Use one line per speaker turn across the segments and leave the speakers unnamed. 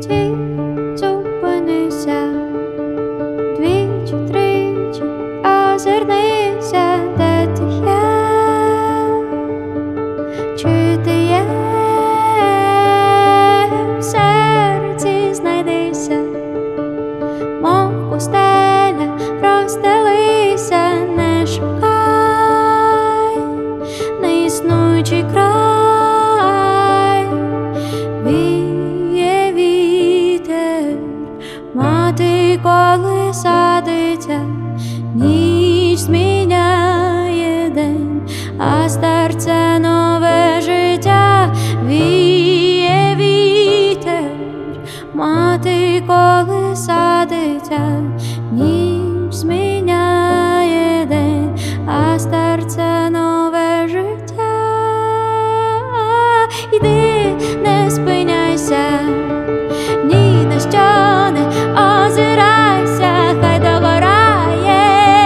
світ зупинися, двічі, тричі озирнися, де ти є, чи ти є, в серці знайдися, мов пустеля, розстелися, не шукай, неіснуючий край, віє вітер, мати коли садиться, ніч зміняє день, а старце нове життя, віє вітер, мати коли садиться, ніч зміняє день, а старце нове життя. Іди, не спиняйся, ні на що не озирайся, хай догорає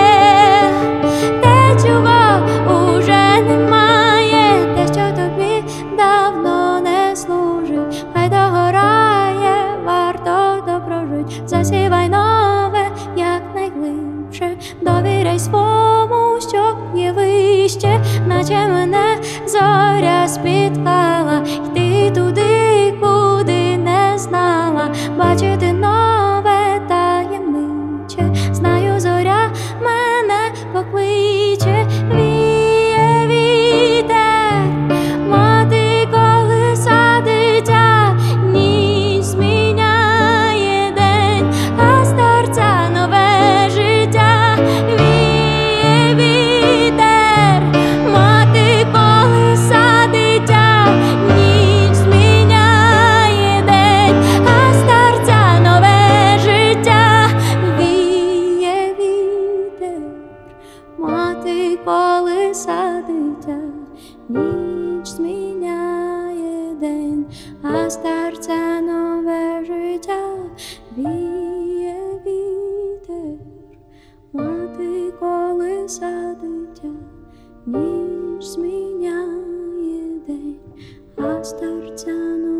те, чого уже немає, те, що тобі давно не служить, хай догорає, варто допрожить, засівай нове якнайглибше, довіряй свому, що є вище, наче мене зоря спіткала, йти туди, куди не знала, бачити нове таємниче, знаю, зоря мене покличе, віє вітер, мати коли садиться, ніч зміняє день, а старця нове життя, віє вітер, мати коли садиться, ніч зміняє день, а старця нове життя, віє вітер, мати коли садиться, ніч зміняє день, а старця нове життя, віє вітер, мати коли садиться, ніч зміняє день, а старця нове